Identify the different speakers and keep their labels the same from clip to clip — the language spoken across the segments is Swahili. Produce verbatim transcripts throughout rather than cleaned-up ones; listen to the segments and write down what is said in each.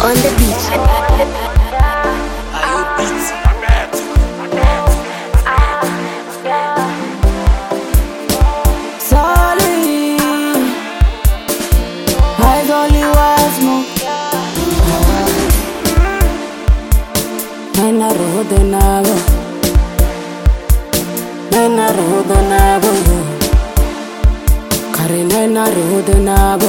Speaker 1: On the beach.
Speaker 2: Ayo beats.
Speaker 3: Sorry, eyes only was more. Nena rodo nabo, nena rodo nabo, kare nena rodo nabo,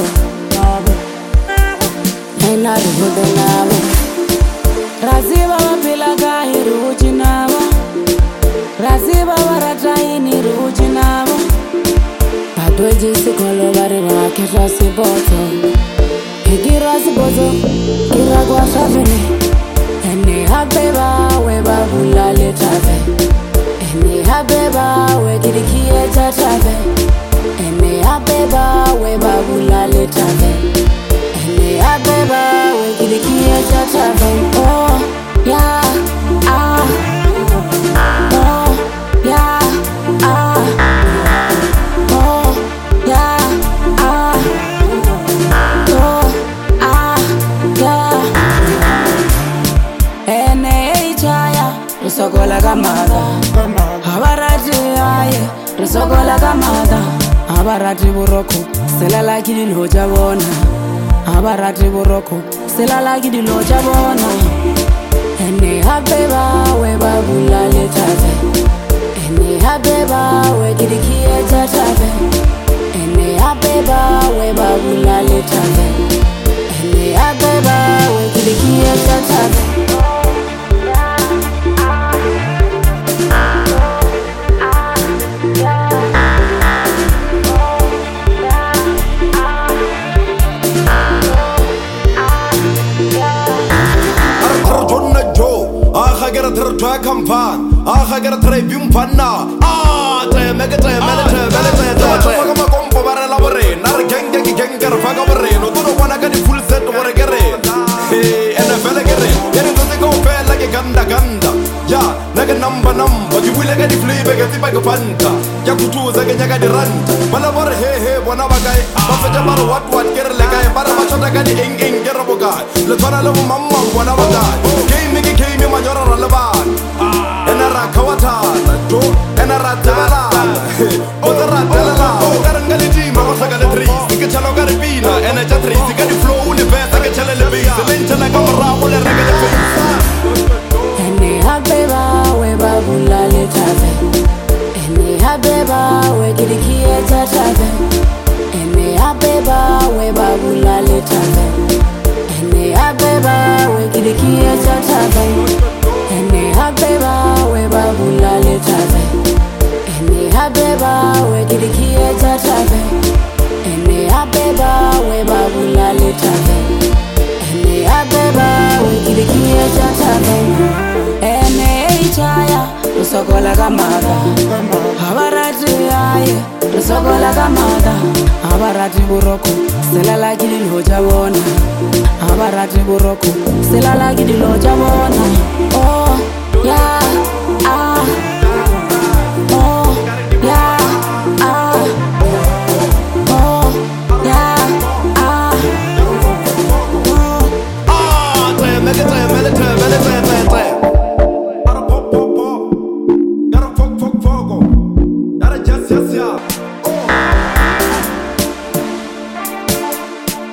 Speaker 3: nena rodo nabo. Raziba wapila gahi ruji nabo, raziba warataini ruji nabo. Badweji sikolo bari wakesha siboto, hikira siboto, kira kwa shavini. Ene habeba we babula le trave, ene habeba we kirikie cha trave, ene habeba we babula le trave, ene habeba we kirikie cha trave. Oh yeah ah, oh yeah ah, oh yeah ah, oh ah yeah. Ene chaya, risogola kamada. Abarati aye, risogola kamada. Abarati buroko, selala kidi loja bona. Abarati buroko, selala kidi loja bona. Ene habeba we babula le trave. Ene habeba we kidi kie cha trave. Ene habeba we babula le trave. Ene habeba we kidi kie cha trave.
Speaker 4: Get a try campan, ah, get a tray bim panna, ah, try make a try, manage, manage, manage, a compo barrelabore, not a gang, gang, gang, get a fagabore, no don't wanna get the full set or a gerre. Hey, and a fella gerre, get it to go fair like a ganda ganda. Yeah, like a number number, you will get the flea, get the bag of panta. Yakutu, like a yaga the run. Malabor, hey, hey, one of a guy, but what, what, get a leg, but I'm not a guy, ing, ing, get a boga. Let's run a little mamma, one of a guy. Game, make it came in my yard. Enara kawatana, jo, enara tabala, odara tabala. Karangali team, I was like a tree. Sika chalo garibina, and a jatri. Sika the flow, the best, I can tell the base. The length and I come around with a regular face.
Speaker 3: Ene habeba we babula le trave. Ene habeba we kirikie cha trave. Ene habeba we babula le trave. Ene habeba we kirikie cha trave. Ene habeba we babula le trave. Ene habeba we kirikie cha trave. Ene habeba we babula le trave. Ene habeba we kirikie cha trave. Ene chaya risogola kamada. Abarati aye risogola kamada. Abarati buroko selala kidi loja bona. Abarati buroko selala kidi loja bona. Oh yeah ah, oh yeah ah, oh yeah ah,
Speaker 4: Ah, try make it try, manage, manage, manage, try. Gotta pop, pop, pop. Gotta fuck, fuck, fuck. Gotta just, just, yeah.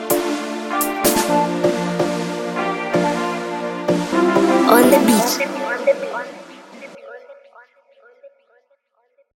Speaker 1: On the beach.